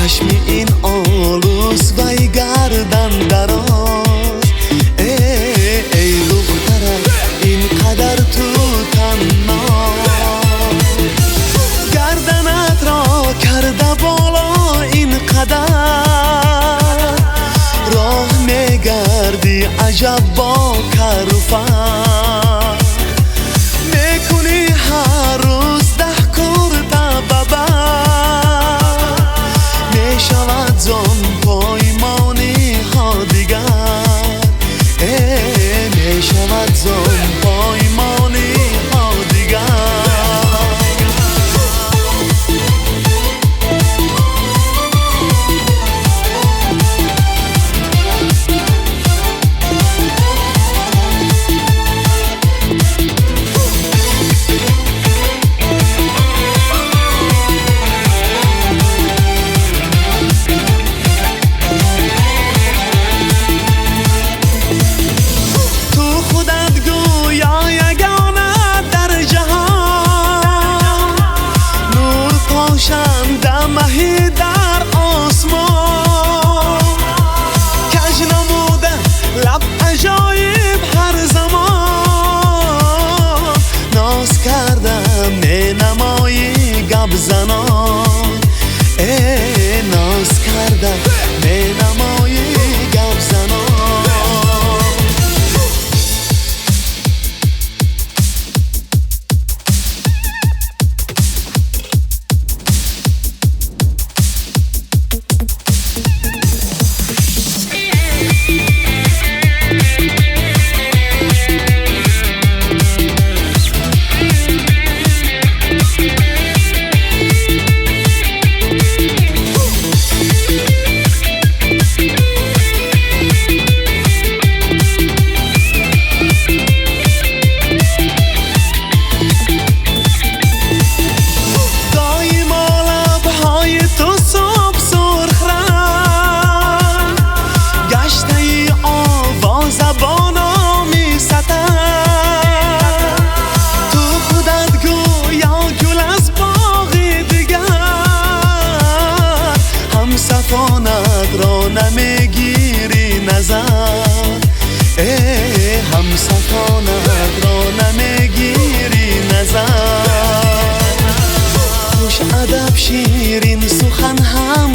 چشم این آلوس و ای گردن دراز، ای دخترم اینقدر تو تنها، گردنت را کرده بالا اینقدر، راه میگردی عجب با کروفن، میکنی هر روز 10 کرده ببر، میشود زن پایمانی ها دیگر، میشود زن پایمانی ها دیگر. مهی در آسمان کج نموده لب عجایب هر زمان، ناز کردم می نمایی گب زنان، ناز کردم می نمایی گب زنان. نمیگیری نظر، همسفانت را نمیگیری نظر، خوش ادب شیرین سخن هم